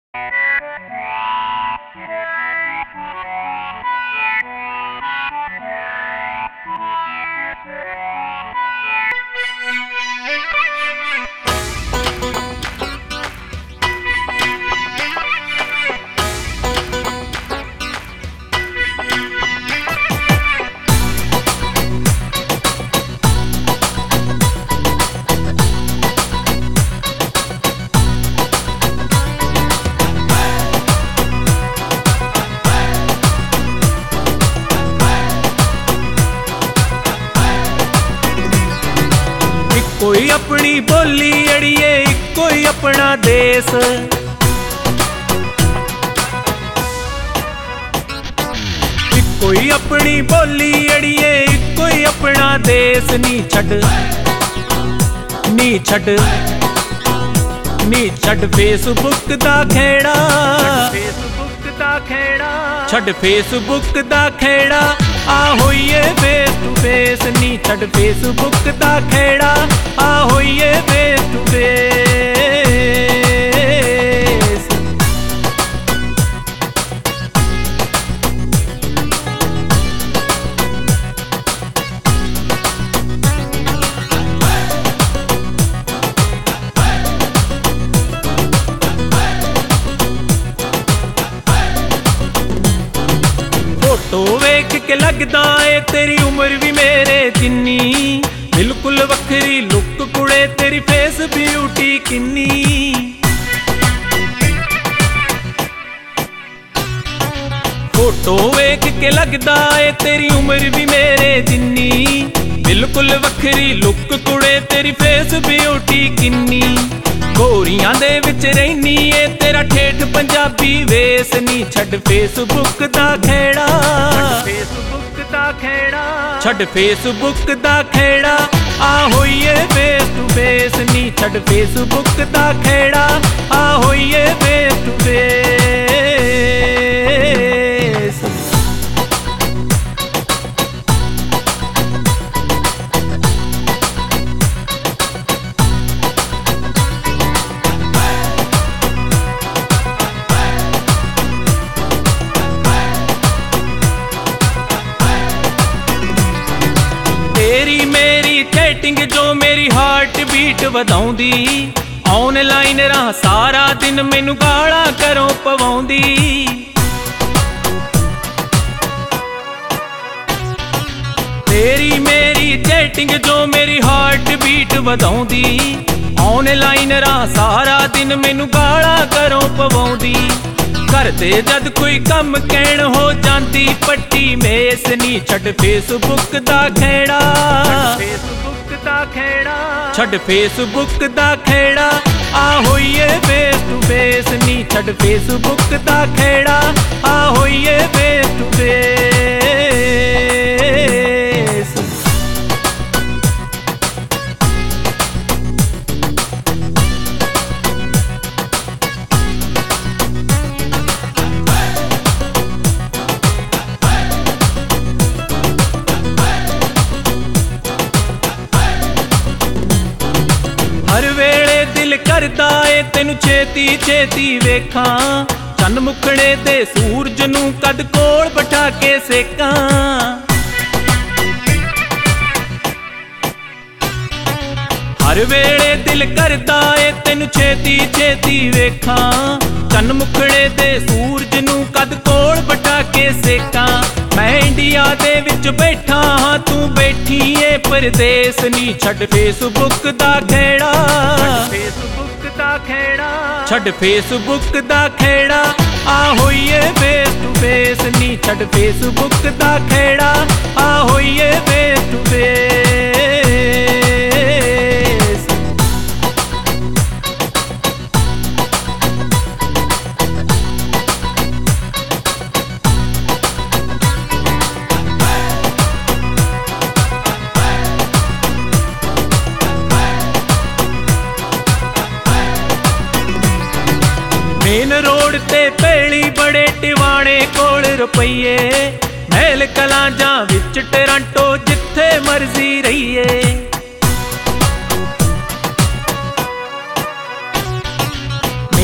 कोई अपनी बोली अड़िए कोई अपना देश, कोई अपनी बोली अड़िए कोई अपना देश। नी छड़ फेसबुक दा खेड़ा, छड़ फेसबुक दा खेड़ा आ होइए फेस टू फेस। नी छड़ फेसबुक दा खेड़ा आ होइए फेस टू फेस। फोटो वेख के लगदा है तेरी उम्र भी मेरे जिन्नी, बिल्कुल वखरी लुक कुड़े तेरी फेस ब्यूटी किन्नी। फोटो वेख के लगदा है तेरी उम्र भी मेरे जिन्नी, बिल्कुल वखरी लुक कुड़े तेरी फेस ब्यूटी किन्नी। गोरियां दे विच रहनी है तेरा ठेठ पंजाबी वेस। नी छड़ फेसबुक दा खेड़ा, छड़ फेसबुक दा खेड़ा आ होइए फेस टू फेस। नी छड़ फेसबुक दा खेड़ा आ होइए फेस टू फेस। तेरी मेरी चैटिंग जो मेरी हार्ट बीट वधाउंदी, ऑनलाइन रहा सारा दिन मैनू गाला करों पवाउंदी। तेरी मेरी चैटिंग जो मेरी हार्ट बीट वधाउंदी, ऑनलाइन रहा सारा दिन मैनू गाला करों पवाउंदी। करते जद कोई कम कहण हो जाती पट्टी मेस। नी छड़ फेसबुक दा खेड़ा, छड़ फेसबुक दा खेड़ा आ होइए फेस टू फेस। नी छड़ फेसबुक दा खेड़ा आ होइए फेस टू फेस। हर वेले दिल करदा है तेनू छेती छेती वेखां, चंद मुखड़े ते सूरज नू कद कोल बिठा के सेकां। हर वेले दिल करदा है तेनू छेती छेती वेखां, चंद मुखड़े ते सूरज नू कद कोल बिठा के सेकां। मैं इंडिया दे विच बैठा हाँ तू बैठी है परदेस। नी छड़ फेसबुक दा खेड़ा, छड़ फेसबुक दा खेड़ा आ होइए फेस टू फेस। नी छड़ फेसबुक दा खेड़ा आ होइए face to face. Main road ते पेली बड़े टिवाणे कोल रुपये, महल कलां जां विच टोरंटो जिथे मर्जी रहिए।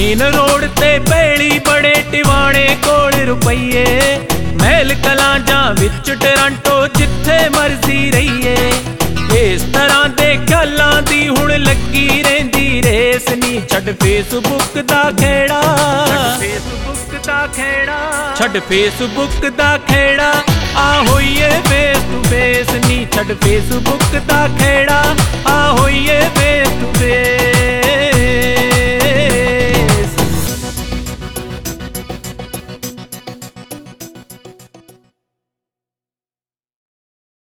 ਮੇਨ ਰੋਡ ਤੇ ਭੇਲੀ ਬੜੇ ਟਿਵਾਣੇ ਕੋਲ ਰੁਪਈਏ, ਮਹਿਲ ਕਲਾਂ ਜਾਂ ਵਿੱਚ ਟਰਾਂਟੋ ਜਿੱਥੇ ਮਰਜ਼ੀ ਰਹੀਏ। ਇਸ ਤਰ੍ਹਾਂ ਦੇ ਖਿਆਲਾਂ ਦੀ ਹੁਣ ਲੱਗੀ ਰਹਿੰਦੀ ਰੇਸ ਨੀ, ਛੱਡ ਫੇਸਬੁੱਕ ਦਾ ਖੇੜਾ, ਛੱਡ ਫੇਸਬੁੱਕ ਦਾ ਖੇੜਾ, ਆ ਹੋਈਏ ਫੇਸ ਟੂ ਫੇਸ ਨੀ, ਛੱਡ ਫੇਸਬੁੱਕ ਦਾ ਖੇੜਾ, ਆ ਹੋਈਏ ਫੇਸ ਟੂ ਫੇਸ।